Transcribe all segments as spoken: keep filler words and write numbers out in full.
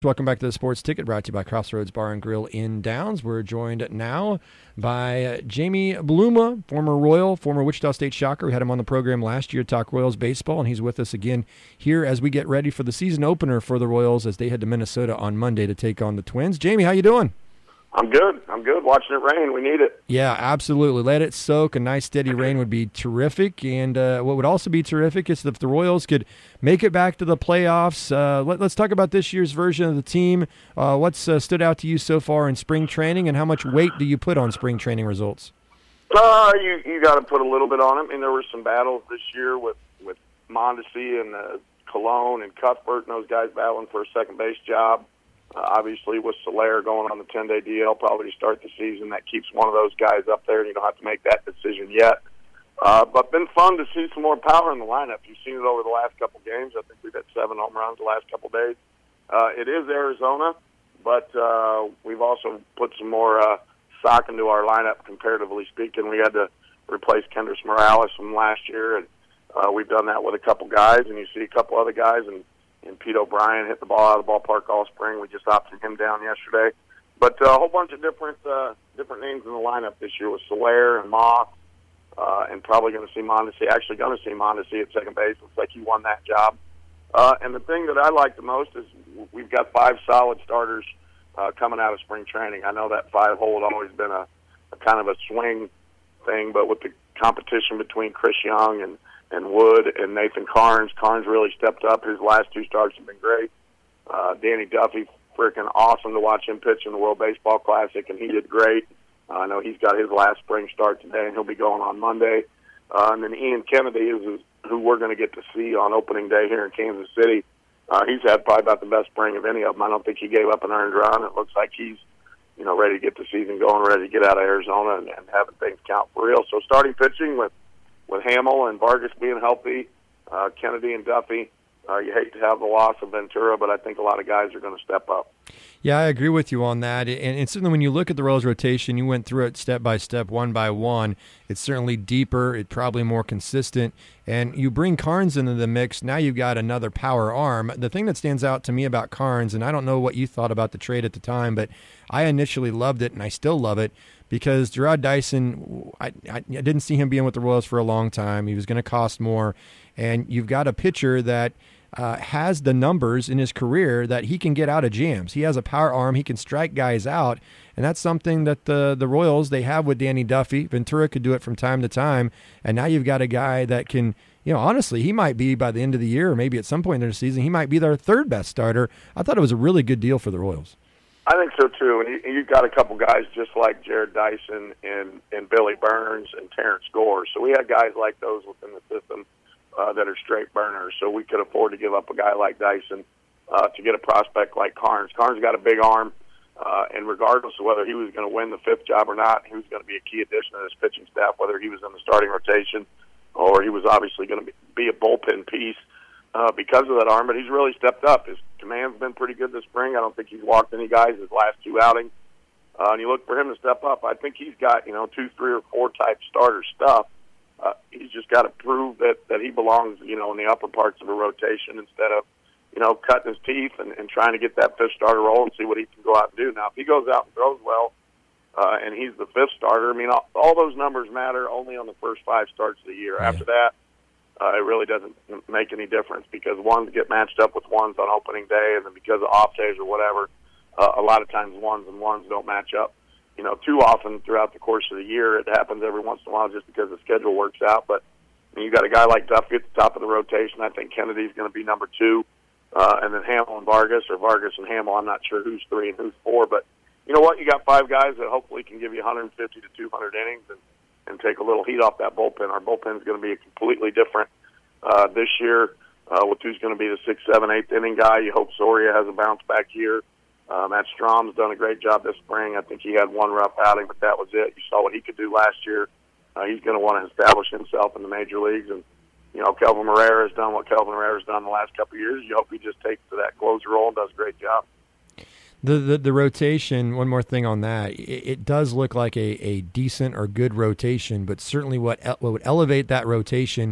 Welcome back to the Sports Ticket, brought to you by Crossroads Bar and Grill in Downs. We're joined now by uh, Jamie Bluma, former Royal, former Wichita State Shocker. We had him on the program last year to talk Royals baseball, and he's with us again here as we get ready for the season opener for the Royals as they head to Minnesota on Monday to take on the Twins. Jamie, how you doing? I'm good. I'm good. Watching it rain. We need it. Yeah, absolutely. Let it soak. A nice steady rain would be terrific. And uh, what would also be terrific is if the Royals could make it back to the playoffs. Uh, let, let's talk about this year's version of the team. Uh, what's uh, stood out to you so far in spring training, and how much weight do you put on spring training results? Uh, you you got to put a little bit on it. I mean, there were some battles this year with, with Mondesi and uh, Colon and Cuthbert and those guys battling for a second base job. Uh, obviously, with Soler going on the ten-day D L probably to start the season, that keeps one of those guys up there, and you don't have to make that decision yet. Uh, but been fun to see some more power in the lineup. You've seen it over the last couple games. I think we've had seven home runs the last couple days. Uh, it is Arizona, but uh, we've also put some more uh, stock into our lineup, comparatively speaking. We had to replace Kendrys Morales from last year, and uh, we've done that with a couple guys, and you see a couple other guys, and And Pete O'Brien hit the ball out of the ballpark all spring. We just opted him down yesterday. But uh, a whole bunch of different uh, different names in the lineup this year with Soler and Moss, uh, and probably going to see Mondesi. Actually going to see Mondesi at second base. Looks like he won that job. Uh, and the thing that I like the most is we've got five solid starters uh, coming out of spring training. I know that five hole had always been a, a kind of a swing thing, but with the competition between Chris Young and and Wood and Nathan Carnes. Carnes really stepped up. His last two starts have been great. Uh, Danny Duffy, freaking awesome to watch him pitch in the World Baseball Classic, and he did great. Uh, I know he's got his last spring start today, and he'll be going on Monday. Uh, and then Ian Kennedy is who we're going to get to see on opening day here in Kansas City. Uh, he's had probably about the best spring of any of them. I don't think he gave up an earned run. It looks like he's, you know, ready to get the season going, ready to get out of Arizona and, and having things count for real. So starting pitching with With Hamill and Vargas being healthy, uh, Kennedy and Duffy, uh, you hate to have the loss of Ventura, but I think a lot of guys are going to step up. Yeah, I agree with you on that. And, and certainly when you look at the Royals rotation, you went through it step by step, one by one. It's certainly deeper. It's probably more consistent. And you bring Carnes into the mix. Now you've got another power arm. The thing that stands out to me about Carnes, and I don't know what you thought about the trade at the time, but I initially loved it, and I still love it, because Jarrod Dyson, I, I didn't see him being with the Royals for a long time. He was going to cost more. And you've got a pitcher that uh, has the numbers in his career that he can get out of jams. He has a power arm. He can strike guys out. And that's something that the, the Royals, they have with Danny Duffy. Ventura could do it from time to time. And now you've got a guy that can, you know, honestly, he might be by the end of the year or maybe at some point in the season, he might be their third best starter. I thought it was a really good deal for the Royals. I think so, too. And you, you've got a couple guys just like Jarrod Dyson and, and Billy Burns and Terrence Gore. So we had guys like those within the system uh, that are straight burners. So we could afford to give up a guy like Dyson uh, to get a prospect like Carnes. Carnes got a big arm, uh, and regardless of whether he was going to win the fifth job or not, he was going to be a key addition to his pitching staff, whether he was in the starting rotation or he was obviously going to be, be a bullpen piece. Uh, because of that arm, but he's really stepped up. His command's been pretty good this spring. I don't think he's walked any guys his last two outings. Uh, and you look for him to step up. I think he's got, you know, two, three, or four type starter stuff. Uh, he's just got to prove that, that he belongs, you know, in the upper parts of a rotation instead of, you know, cutting his teeth and, and trying to get that fifth starter role and see what he can go out and do. Now, if he goes out and throws well uh, and he's the fifth starter, I mean, all, all those numbers matter only on the first five starts of the year. Yeah. After that, Uh, it really doesn't make any difference because ones get matched up with ones on opening day, and then because of off days or whatever, uh, a lot of times ones and ones don't match up, you know, too often throughout the course of the year. It happens every once in a while just because the schedule works out. But I mean, you got a guy like Duffy at the top of the rotation. I think Kennedy's going to be number two, uh, and then Hamill and Vargas, or Vargas and Hamill. I'm not sure who's three and who's four, but you know what? You got five guys that hopefully can give you one fifty to two hundred innings and. and take a little heat off that bullpen. Our bullpen is going to be completely different uh, this year uh, with who's going to be the sixth, seventh, eighth inning guy. You hope Soria has a bounce-back year. Uh, Matt Strom's done a great job this spring. I think he had one rough outing, but that was it. You saw what he could do last year. Uh, he's going to want to establish himself in the major leagues. And, you know, Kelvin Herrera has done what Kelvin Herrera has done the last couple of years. You hope he just takes to that closer role and does a great job. The, the the rotation, one more thing on that, it, it does look like a, a decent or good rotation, but certainly what what would elevate that rotation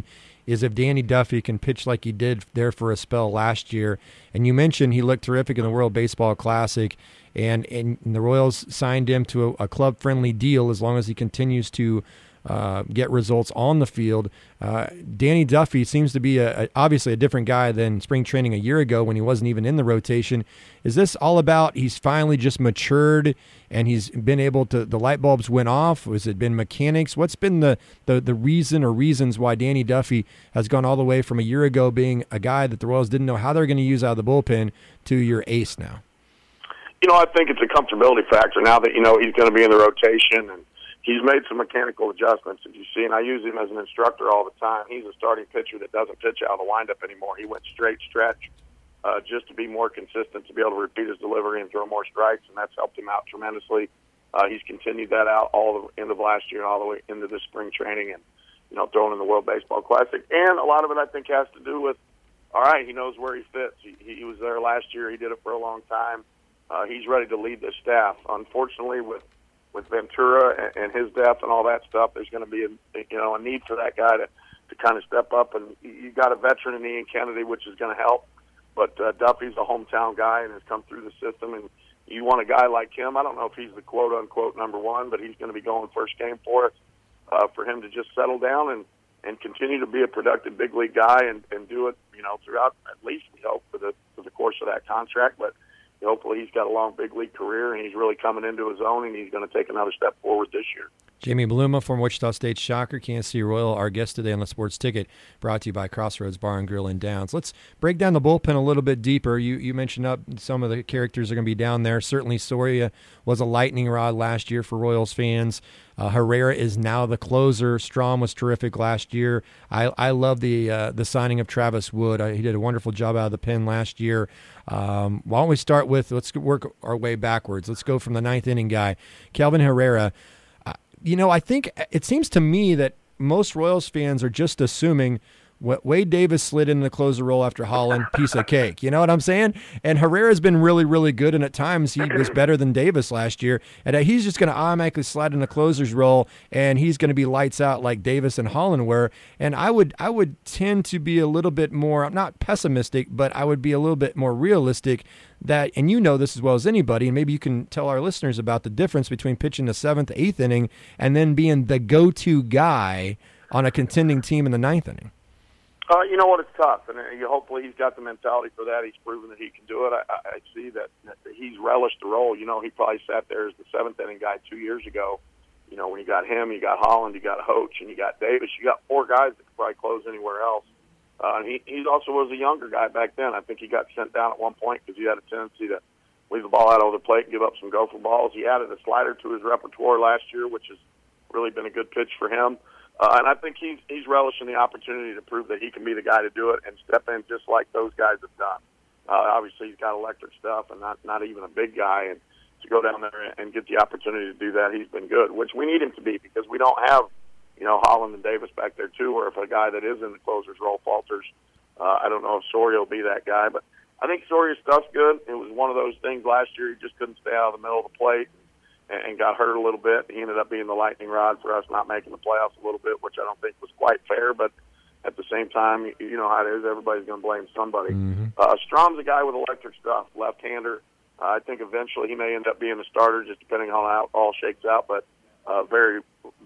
is if Danny Duffy can pitch like he did there for a spell last year. And you mentioned he looked terrific in the World Baseball Classic, and, and the Royals signed him to a, a club-friendly deal as long as he continues to uh, get results on the field. Uh, Danny Duffy seems to be a, a, obviously a different guy than spring training a year ago when he wasn't even in the rotation. Is this all about he's finally just matured and he's been able to, the light bulbs went off? Has it been mechanics? What's been the, the, the reason or reasons why Danny Duffy has gone all the way from a year ago being a guy that the Royals didn't know how they're going to use out of the bullpen to your ace now? You know, I think it's a comfortability factor now that, you know, he's going to be in the rotation, and he's made some mechanical adjustments, as you see, and I use him as an instructor all the time. He's a starting pitcher that doesn't pitch out of the windup anymore. He went straight stretch uh, just to be more consistent, to be able to repeat his delivery and throw more strikes, and that's helped him out tremendously. Uh, he's continued that out all the end of last year and all the way into this spring training and, you know, throwing in the World Baseball Classic. And a lot of it, I think, has to do with, all right, he knows where he fits. He, he was there last year. He did it for a long time. Uh, he's ready to lead the staff. Unfortunately, with with Ventura and, and his depth and all that stuff, there's going to be a, you know a need for that guy to, to kind of step up. And you got a veteran in Ian Kennedy, which is going to help. But uh, Duffy's a hometown guy and has come through the system. And you want a guy like him. I don't know if he's the quote unquote number one, but he's going to be going first game for us. Uh, for him to just settle down and, and continue to be a productive big league guy and, and do it, you know, throughout at least we hope for the for the course of that contract. But hopefully he's got a long big league career, and he's really coming into his own, and he's going to take another step forward this year. Jamie Bluma from Wichita State Shocker, Kansas City Royal, our guest today on the Sports Ticket, brought to you by Crossroads Bar and Grill in Downs. Let's break down the bullpen a little bit deeper. You you mentioned up some of the characters are going to be down there. Certainly Soria was a lightning rod last year for Royals fans. Uh, Herrera is now the closer. Strom was terrific last year. I I love the uh, the signing of Travis Wood. Uh, he did a wonderful job out of the pen last year. Um, why don't we start with, let's work our way backwards. Let's go from the ninth inning guy, Kelvin Herrera. Uh, you know, I think it seems to me that most Royals fans are just assuming what Wade Davis slid in the closer role after Holland, piece of cake. You know what I'm saying? And Herrera's been really, really good, and at times he was better than Davis last year. And he's just going to automatically slide in the closer's role, and he's going to be lights out like Davis and Holland were. And I would, I would tend to be a little bit more, I'm not pessimistic, but I would be a little bit more realistic that, and you know this as well as anybody, and maybe you can tell our listeners about the difference between pitching the seventh, eighth inning and then being the go-to guy on a contending team in the ninth inning. Uh, you know what? It's tough, and uh, hopefully he's got the mentality for that. He's proven that he can do it. I, I, I see that, that he's relished the role. You know, he probably sat there as the seventh inning guy two years ago. You know, when you got him, you got Holland, you got Hoach, and you got Davis. You got four guys that could probably close anywhere else. Uh, and he, he also was a younger guy back then. I think he got sent down at one point because he had a tendency to leave the ball out over the plate and give up some gopher balls. He added a slider to his repertoire last year, which has really been a good pitch for him. Uh, and I think he's he's relishing the opportunity to prove that he can be the guy to do it and step in just like those guys have done. Uh, obviously, he's got electric stuff and not, not even a big guy. And to go down there and get the opportunity to do that, he's been good, which we need him to be because we don't have, you know, Holland and Davis back there too, or if a guy that is in the closer's role falters. Uh, I don't know if Soria will be that guy, but I think Soria's stuff's good. It was one of those things last year. He just couldn't stay out of the middle of the plate and got hurt a little bit. He ended up being the lightning rod for us not making the playoffs a little bit, which I don't think was quite fair. But at the same time, you know how it is. Everybody's going to blame somebody. Mm-hmm. Uh, Strom's a guy with electric stuff, left-hander. Uh, I think eventually he may end up being a starter, just depending on how it all shakes out. But a uh, very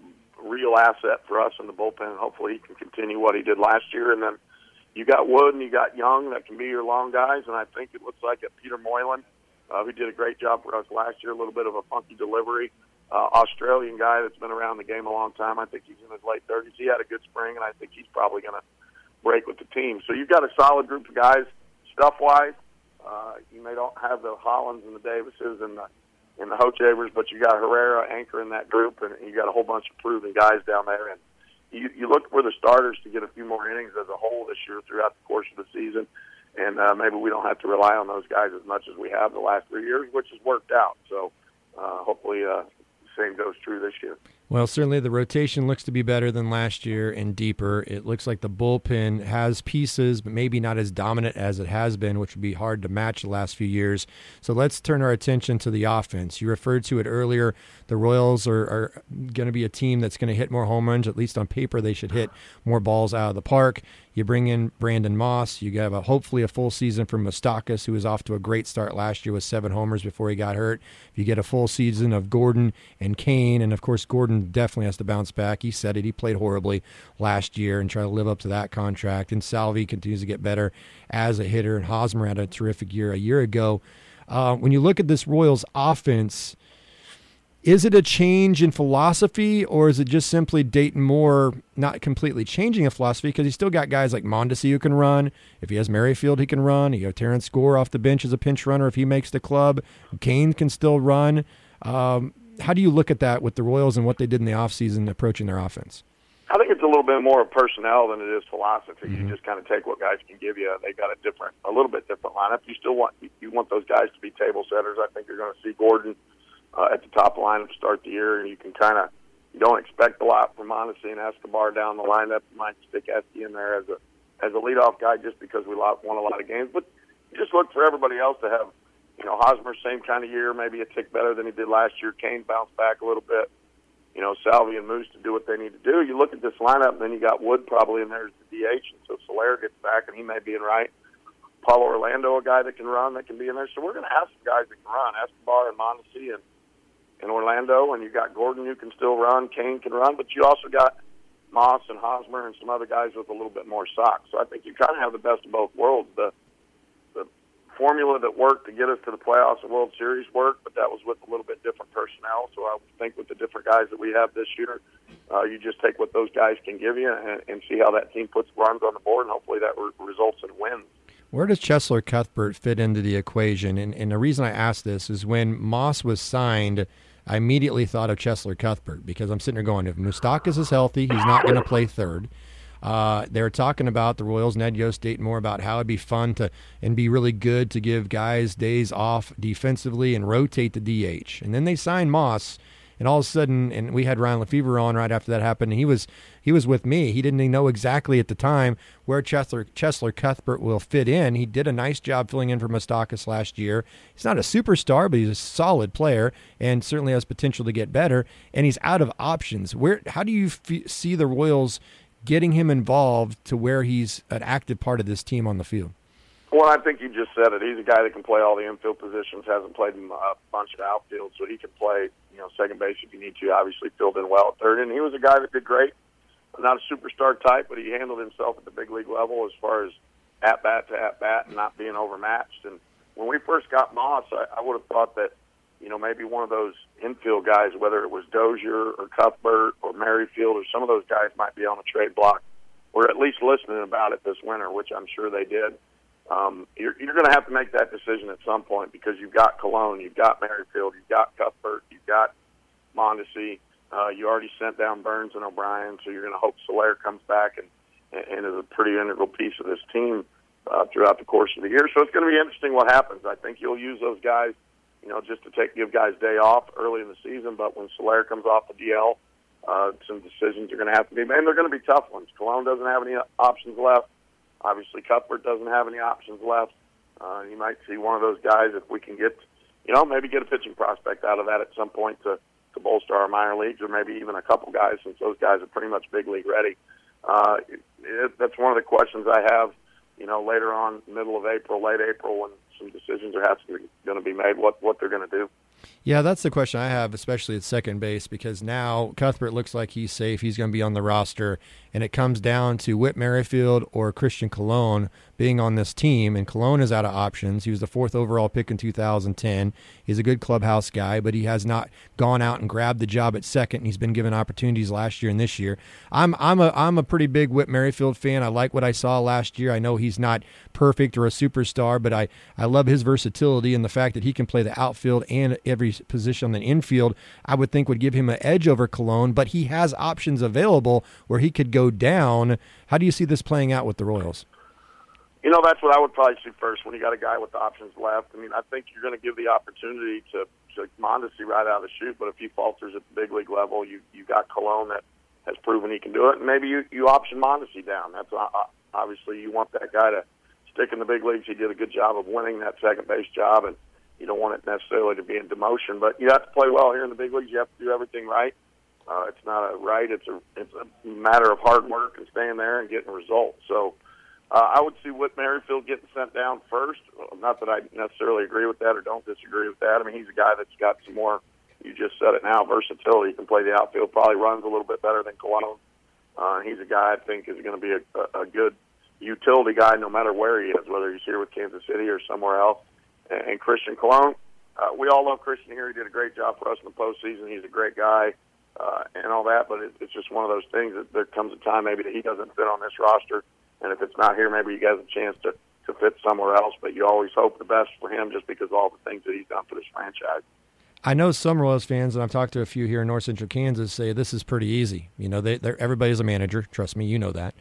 real asset for us in the bullpen. Hopefully he can continue what he did last year. And then you got Wood and you got Young that can be your long guys. And I think it looks like at Peter Moylan, Uh, who did a great job for us last year, a little bit of a funky delivery. Uh, Australian guy that's been around the game a long time. I think he's in his late thirties. He had a good spring, and I think he's probably going to break with the team. So you've got a solid group of guys, stuff-wise. Uh, you may not have the Hollands and the Davises and the, and the Hochavers, but you got Herrera anchoring that group, and you got a whole bunch of proven guys down there. And you, you look for the starters to get a few more innings as a whole this year throughout the course of the season. And uh, maybe we don't have to rely on those guys as much as we have the last three years, which has worked out. So uh, hopefully uh, the same goes true this year. Well, certainly the rotation looks to be better than last year and deeper. It looks like the bullpen has pieces, but maybe not as dominant as it has been, which would be hard to match the last few years. So let's turn our attention to the offense. You referred to it earlier. The Royals are, are going to be a team that's going to hit more home runs. At least on paper, they should hit more balls out of the park. You bring in Brandon Moss. You have a, hopefully a full season from Moustakas, who was off to a great start last year with seven homers before he got hurt. If you get a full season of Gordon and Kane, and of course Gordon definitely has to bounce back. He said it. He played horribly last year and try to live up to that contract. And Salvi continues to get better as a hitter, and Hosmer had a terrific year a year ago. Uh, when you look at this Royals offense, is it a change in philosophy, or is it just simply Dayton Moore not completely changing a philosophy? Because he's still got guys like Mondesi who can run. If he has Merrifield, he can run. You have Terrence Gore off the bench as a pinch runner if he makes the club. Kane can still run. Um, how do you look at that with the Royals and what they did in the offseason approaching their offense? I think it's a little bit more of personnel than it is philosophy. Mm-hmm. You just kind of take what guys can give you. They got a different, a little bit different lineup. You still want you want those guys to be table setters. I think you're going to see Gordon Uh, at the top lineup to start the year, and you can kind of you don't expect a lot from Mondesi and Escobar down the lineup. You might stick Esty in there as a as a leadoff guy just because we won a lot of games. But you just look for everybody else to have, you know, Hosmer same kind of year, maybe a tick better than he did last year. Kane bounced back a little bit. You know, Salvi and Moose to do what they need to do. You look at this lineup, and then you got Wood probably in there as the D H, and so Soler gets back, and he may be in right. Paulo Orlando, a guy that can run, that can be in there. So we're going to have some guys that can run, Escobar and Mondesi and in Orlando, and you got Gordon who can still run, Kane can run, but you also got Moss and Hosmer and some other guys with a little bit more socks. So I think you kind of have the best of both worlds. The the formula that worked to get us to the playoffs and World Series worked, but that was with a little bit different personnel. So I think with the different guys that we have this year, uh, you just take what those guys can give you and, and see how that team puts runs on the board, and hopefully that re- results in wins. Where does Cheslor Cuthbert fit into the equation? And, and the reason I ask this is when Moss was signed, I immediately thought of Cheslor Cuthbert because I'm sitting there going, if Moustakas is healthy, he's not going to play third. Uh, they were talking about the Royals, Ned Yost, Dayton Moore, about how it'd be fun to and be really good to give guys days off defensively and rotate the D H. And then they signed Moss, and all of a sudden, and we had Ryan Lefevre on right after that happened, and he was he was with me. He didn't know exactly at the time where Cheslor, Cheslor Cuthbert will fit in. He did a nice job filling in for Moustakas last year. He's not a superstar, but he's a solid player and certainly has potential to get better, and he's out of options. Where? How do you f- see the Royals getting him involved to where he's an active part of this team on the field? Well, I think you just said it. He's a guy that can play all the infield positions, hasn't played in a bunch of outfield, so he can play, you know, second base if you need to. Obviously filled in well at third, and he was a guy that did great. Not a superstar type, but he handled himself at the big league level as far as at-bat to at-bat and not being overmatched. And when we first got Moss, I, I would have thought that, you know, maybe one of those infield guys, whether it was Dozier or Cuthbert or Merrifield or some of those guys might be on the trade block. We're at least listening about it this winter, which I'm sure they did. Um, you're you're going to have to make that decision at some point because you've got Colon, you've got Merrifield, you've got Cuthbert, you've got Mondesi. Uh, you already sent down Burns and O'Brien, so you're going to hope Soler comes back and, and is a pretty integral piece of this team uh, throughout the course of the year. So it's going to be interesting what happens. I think you'll use those guys, you know, just to take give guys day off early in the season. But when Soler comes off the D L, uh, some decisions are going to have to be made, and they're going to be tough ones. Colon doesn't have any options left. Obviously, Cuthbert doesn't have any options left. Uh, you might see one of those guys if we can get, you know, maybe get a pitching prospect out of that at some point to, to bolster our minor leagues, or maybe even a couple guys since those guys are pretty much big league ready. Uh, it, it, that's one of the questions I have, you know, later on, middle of April, late April, when some decisions are going to be made, what, what they're going to do. Yeah, that's the question I have, especially at second base, because now Cuthbert looks like he's safe. He's going to be on the roster, and it comes down to Whit Merrifield or Christian Colon being on this team, and Colon is out of options. He was the fourth overall pick in two thousand ten. He's a good clubhouse guy, but he has not gone out and grabbed the job at second, and he's been given opportunities last year and this year. I'm I'm a I'm a pretty big Whit Merrifield fan. I like what I saw last year. I know he's not perfect or a superstar, but I, I love his versatility and the fact that he can play the outfield and every position on the infield. I would think would give him an edge over Colon, but he has options available where he could go down. How do you see this playing out with the Royals? You know, that's what I would probably see first when you got a guy with options left. I mean, I think you're going to give the opportunity to, to Mondesi right out of the chute, but if he falters at the big league level, you you got Colon that has proven he can do it, and maybe you, you option Mondesi down. That's uh, obviously you want that guy to stick in the big leagues. He did a good job of winning that second base job, and you don't want it necessarily to be in demotion, but you have to play well here in the big leagues. You have to do everything right. Uh, it's not a right. It's a it's a matter of hard work and staying there and getting results. So uh, I would see Whit Merrifield getting sent down first. Not that I necessarily agree with that or don't disagree with that. I mean, he's a guy that's got some more, you just said it now, versatility. He can play the outfield, probably runs a little bit better than Colon. Uh, he's a guy I think is going to be a, a, a good utility guy no matter where he is, whether he's here with Kansas City or somewhere else. And, and Christian Colon, uh, we all love Christian here. He did a great job for us in the postseason. He's a great guy. Uh, and all that, but it, it's just one of those things that there comes a time maybe that he doesn't fit on this roster, and if it's not here, maybe he has a chance to, to fit somewhere else, but you always hope the best for him just because of all the things that he's done for this franchise. I know some Royals fans, and I've talked to a few here in North Central Kansas, say this is pretty easy. You know, they, everybody's a manager. Trust me, you know that.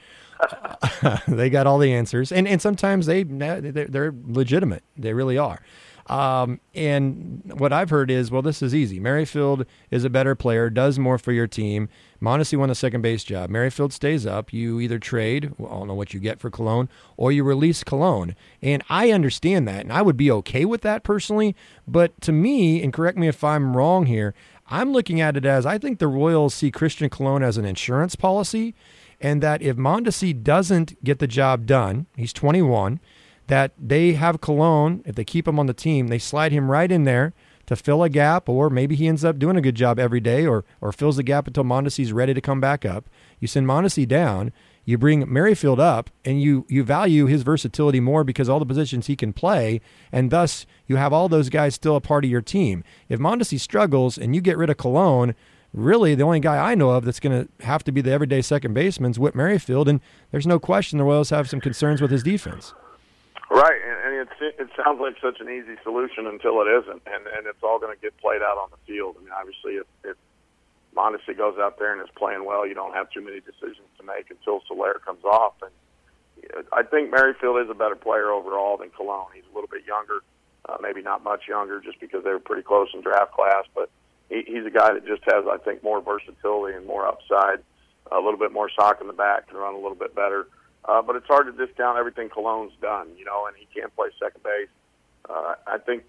They got all the answers, and, and sometimes they, they're, they're legitimate. They really are. Um, and what I've heard is, well, this is easy. Merrifield is a better player, does more for your team. Mondesi won the second base job. Merrifield stays up. You either trade, well, I don't know what you get for Colon, or you release Colon. And I understand that, and I would be okay with that personally. But to me, and correct me if I'm wrong here, I'm looking at it as I think the Royals see Christian Colon as an insurance policy, and that if Mondesi doesn't get the job done, he's twenty-one, that they have Colon, if they keep him on the team, they slide him right in there to fill a gap, or maybe he ends up doing a good job every day or or fills the gap until Mondesi's ready to come back up. You send Mondesi down, you bring Merrifield up, and you, you value his versatility more because all the positions he can play, and thus you have all those guys still a part of your team. If Mondesi struggles and you get rid of Colon, really the only guy I know of that's going to have to be the everyday second baseman is Whit Merrifield, and there's no question the Royals have some concerns with his defense. Right, and, and it, it sounds like such an easy solution until it isn't, and, and it's all going to get played out on the field. I mean, obviously, if, if Mondesi goes out there and is playing well, you don't have too many decisions to make until Soler comes off. And I think Merrifield is a better player overall than Colon. He's a little bit younger, uh, maybe not much younger, just because they were pretty close in draft class, but he, he's a guy that just has, I think, more versatility and more upside, a little bit more sock in the back, can run a little bit better. Uh, but it's hard to discount everything Colon's done, you know, and he can't play second base. Uh, I think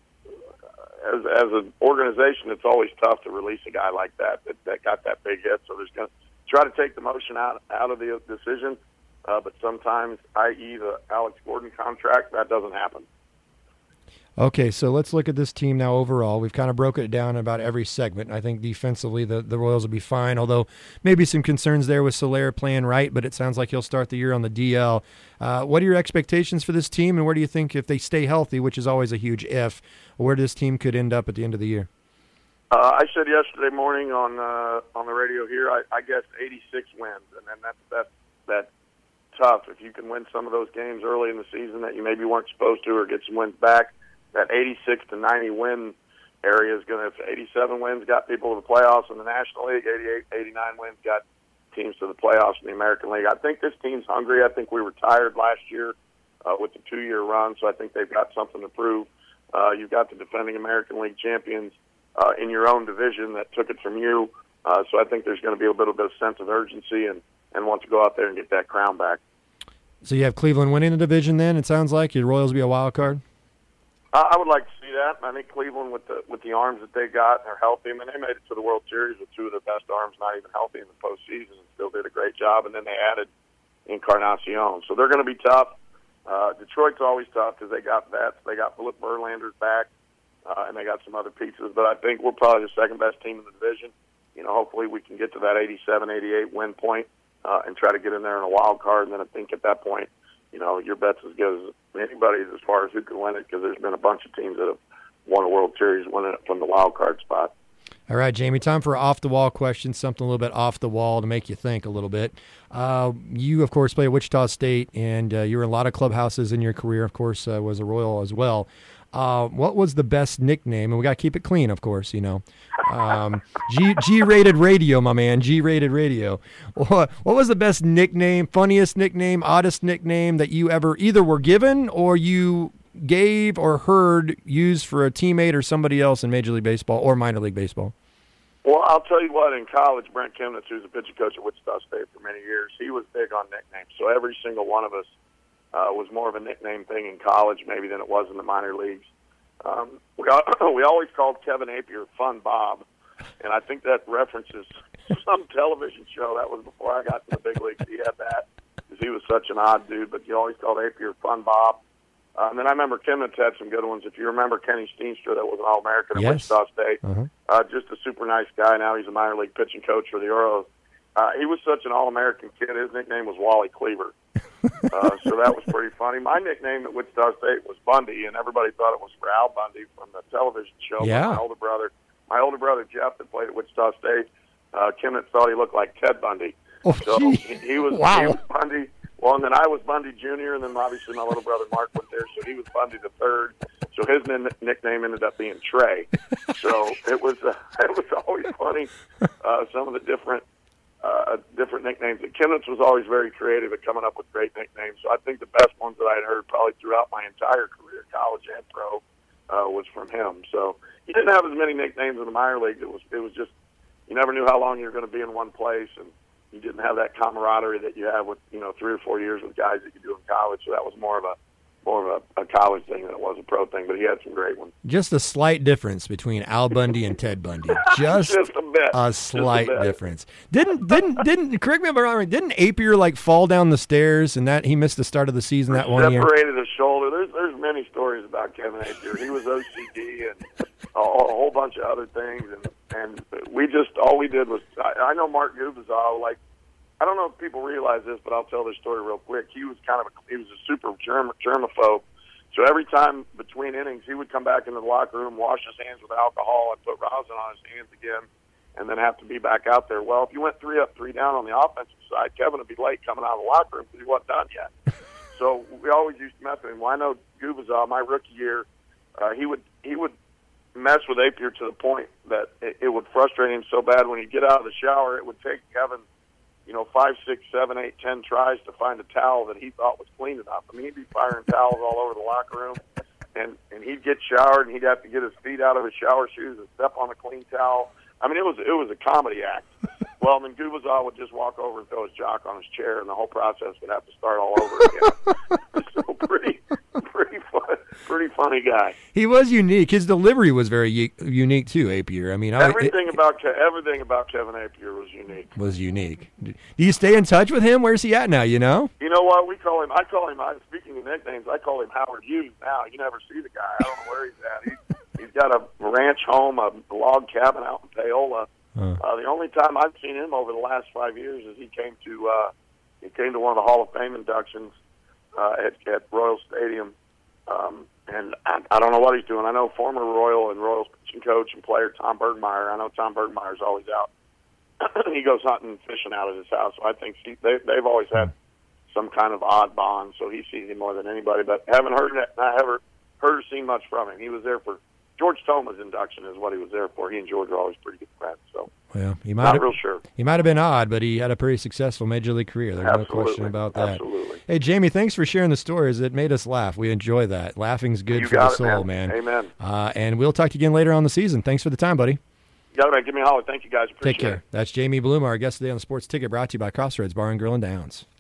as as an organization, it's always tough to release a guy like that that, that got that big hit. So there's going to try to take the motion out out of the decision. Uh, but sometimes, that is the Alex Gordon contract, that doesn't happen. Okay, so let's look at this team now overall. We've kind of broken it down about every segment. I think defensively the, the Royals will be fine, although maybe some concerns there with Soler playing right, but it sounds like he'll start the year on the D L. Uh, what are your expectations for this team, and where do you think if they stay healthy, which is always a huge if, where this team could end up at the end of the year? Uh, I said yesterday morning on uh, on the radio here, I, I guess eighty-six wins, and then that's, that's, that's tough. If you can win some of those games early in the season that you maybe weren't supposed to or get some wins back, that eighty-six to ninety win area is going to, if eighty-seven wins got people to the playoffs in the National League, eighty-eight, eighty-nine wins got teams to the playoffs in the American League. I think this team's hungry. I think we were tired last year uh, with the two-year run, so I think they've got something to prove. Uh, you've got the defending American League champions uh, in your own division that took it from you, uh, so I think there's going to be a little bit of sense of urgency and, and want to go out there and get that crown back. So you have Cleveland winning the division then, it sounds like? Your Royals will be a wild card? I would like to see that. I think Cleveland, with the with the arms that they got, and they're healthy. I mean, they made it to the World Series with two of their best arms, not even healthy in the postseason, and still did a great job. And then they added Encarnacion, so they're going to be tough. Uh, Detroit's always tough because they got vets. They got Philip Verlander's back, uh, and they got some other pieces. But I think we're probably the second best team in the division. You know, hopefully we can get to that eighty-seven, eighty-eight win point uh, and try to get in there in a wild card. And then I think at that point, you know, your bet's as good as anybody's as far as who can win it, because there's been a bunch of teams that have won a World Series winning it from the wild card spot. All right, Jamie, time for an off-the-wall question, something a little bit off the wall to make you think a little bit. Uh, you, of course, played at Wichita State, and uh, you were in a lot of clubhouses in your career, of course, uh, was a Royal as well. Uh, what was the best nickname? And we got to keep it clean, of course, you know. Um, G, G-rated radio, my man, G-rated radio. What, what was the best nickname, funniest nickname, oddest nickname that you ever either were given or you gave or heard used for a teammate or somebody else in Major League Baseball or minor league baseball? Well, I'll tell you what, in college, Brent Kimnitz, who's a pitching coach at Wichita State for many years, he was big on nicknames. So every single one of us uh, was more of a nickname thing in college maybe than it was in the minor leagues. Um, we, we always called Kevin Apier Fun Bob, and I think that references some television show. That was before I got to the big leagues. He had that because he was such an odd dude, but you always called Apier Fun Bob. Uh, and then I remember Kimnitz had some good ones. If you remember Kenny Steenstra, that was an All-American yes. at Wichita State. Uh-huh. Uh, just a super nice guy. Now he's a minor league pitching coach for the Orioles. Uh, he was such an All-American kid. His nickname was Wally Cleaver. uh, so that was pretty funny. My nickname at Wichita State was Bundy, and everybody thought it was for Al Bundy from the television show. Yeah. My older brother, my older brother Jeff, that played at Wichita State, uh, Kimnitz thought he looked like Ted Bundy. Oh, so gee. he, he was wow. he was Bundy. Well, and then I was Bundy Junior, and then obviously my little brother Mark went there, so he was Bundy the third. So his n- nickname ended up being Trey. So it was uh, it was always funny. Uh, some of the different uh, different nicknames. And Kimnitz was always very creative at coming up with great nicknames. So I think the best ones that I had heard probably throughout my entire career, college and pro, uh, was from him. So he didn't have as many nicknames in the minor leagues. It was it was just you never knew how long you were going to be in one place, and you didn't have that camaraderie that you have with, you know, three or four years with guys that you do in college. So that was more of a more of a, a college thing than it was a pro thing. But he had some great ones. Just a slight difference between Al Bundy and Ted Bundy. Just, Just a bit. a slight Just a bit. difference. Didn't didn't didn't correct me if I'm wrong. Didn't Apier like fall down the stairs and that he missed the start of the season that one year? Separated his shoulder. There's there's many stories about Kevin Apier. He was O C D and a, a whole bunch of other things, and and we just all we did was I, I know Mark Gubazal, like. I don't know if people realize this, but I'll tell this story real quick. He was kind of a, he was a super germ, germaphobe. So every time between innings, he would come back into the locker room, wash his hands with alcohol, and put rosin on his hands again, and then have to be back out there. Well, if you went three up, three down on the offensive side, Kevin would be late coming out of the locker room because he wasn't done yet. So we always used to mess with him. Well, I know Gubazal, my rookie year, uh, he would he would mess with Apier to the point that it, it would frustrate him so bad when he'd get out of the shower, it would take Kevin you know, five, six, seven, eight, ten tries to find a towel that he thought was clean enough. I mean, he'd be firing towels all over the locker room, and and he'd get showered, and he'd have to get his feet out of his shower shoes and step on a clean towel. I mean, it was it was a comedy act. Well, then Gubazal would just walk over and throw his jock on his chair, and the whole process would have to start all over again. So pretty, pretty fun, pretty funny guy. He was unique. His delivery was very u- unique too, Apier. I mean, everything I, it, about Ke- everything about Kevin Apier was unique. Was unique. Do you stay in touch with him? Where's he at now? You know. You know what? We call him. I call him. I, speaking of nicknames, I call him Howard Hughes. Now you never see the guy. I don't know where he's at. He's, he's got a ranch home, a log cabin out in Paola. Uh, uh, the only time I've seen him over the last five years is he came to uh, he came to one of the Hall of Fame inductions uh, at, at Royal Stadium, um, and I, I don't know what he's doing. I know former Royal and Royals pitching coach and player Tom Bergmeyer. I know Tom Bergmeyer's always out. He goes hunting and fishing out at his house, so I think he, they, they've always had some kind of odd bond. So he sees him more than anybody. But haven't heard that. I haven't heard or seen much from him. He was there for. George Thoma's induction is what he was there for. He and George are always pretty good friends. So, well, he might not have, real sure. He might have been odd, but he had a pretty successful major league career. There's Absolutely. no question about that. Absolutely. Hey, Jamie, thanks for sharing the stories. It made us laugh. We enjoy that. Laughing's good you for the got it, soul, man. man. Amen. Uh, and we'll talk to you again later on the season. Thanks for the time, buddy. You got it, man. Give me a holler. Thank you, guys. Appreciate Take care. it. That's Jamie Blumar, our guest today on the Sports Ticket, brought to you by Crossroads Bar and Grill and Downs.